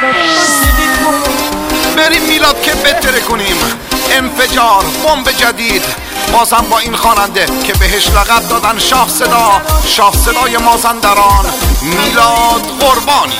بریم میلاد که بتره کنیم انفجار بمب جدید بازم با این خواننده که بهش لقب دادن شاه صدا، شاه صدای مازندران، میلاد قربانی.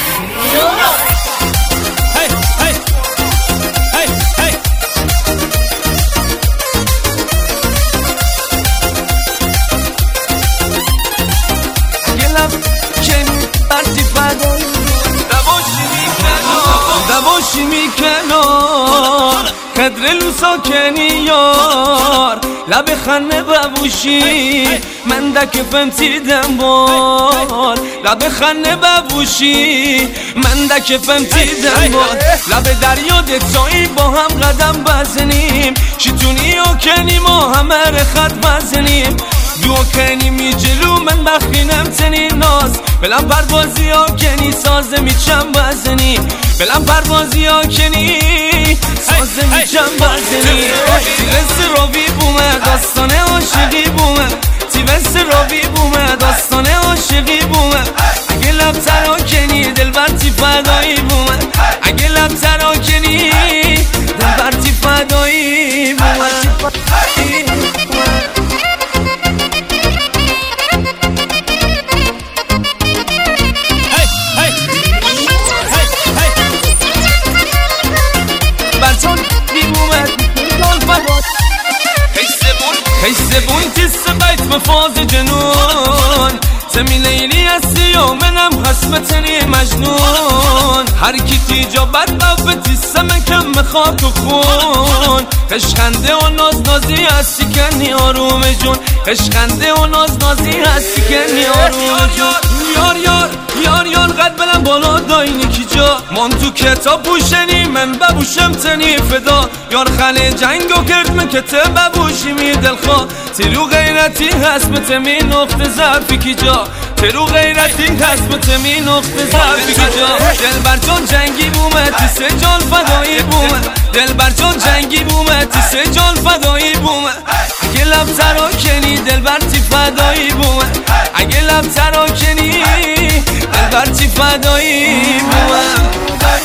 نباشی میکنار قدر لوساکنی یار لب خنه ببوشی من دکفم تیدم بار لب خنه ببوشی من دکفم تیدم بار لب دریا دتایی با هم قدم بزنیم شیطونی و کنیم و همه رخت بزنیم دو کنیم جلو من بخینم تنی ناز بلم پروازی ها کنی سازه میچم بزنیم بلم پروازی ها کنی سازه میچم بزنیم تیوست راوی بومه داستان عاشقی بومه تیوست راوی بومه داستان عاشقی بومه اگه لب ترا کنی دل برتی فدایی بومه اگه لب ترا کنی دل برتی فدایی بومه حیثبون تیست بیت مفاز جنون زمین لیلی هستی و منم حسمتنی مجنون هر کی تیجا بد قوه تیسته مکم مخاک و خون قشخنده و ناز نازی هستی کنی آروم جون قشخنده و ناز نازی هستی کنی آروم جون یار یار یار یار قد بلم بالا داینی کی جا من تو کتاب پوشنی من ببوشم تنی فدا یار خله جنگو کرد من کتاب ببوشی می دلخوا تیرو غیرتی هست بتمی نقطه ضعفی کی جا تیرو غیرتی هست بتمی نقطه ضعفی کی جا دلبر جان جنگی بومه تیسه جان فدایی بومه دلبر جان جنگی بومه تیسه جان فدایی بومه اگه لب ترا کنی دلبر تی فدایی بومه اگه لب ترا کنی دلبر تی فدایی بومه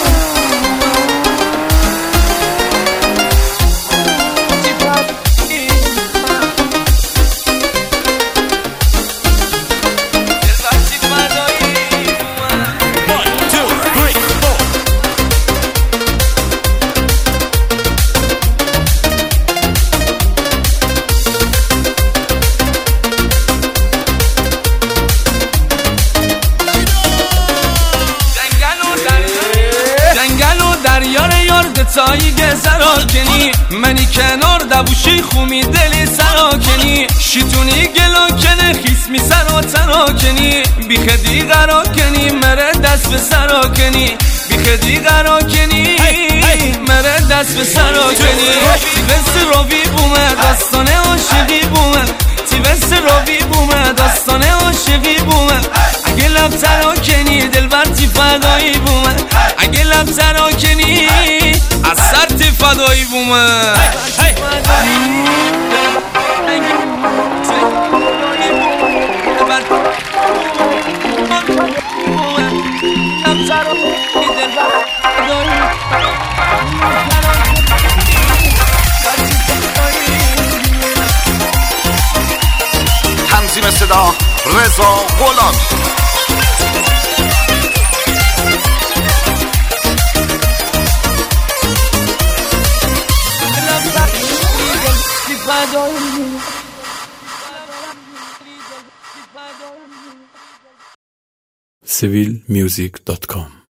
تایی گذراکنی منی کنار دبوشی خومی دلی سراکنی شیطونی گلا کنه خیسمی سرا تراکنی بی خدی قرا کنی مره دست به سراکنی بی خدی قرا کنی مره دست به سراکنی تیوست راوی بومه داستان عاشقی بومه تیوست راوی بومه داستان عاشقی بومه اگه لب تراکنی دل برتی فدایی بومه اگه لب تراکنی از سر تی فدایی بومه تنظیم صدا رضا غلامی. civilmusic.com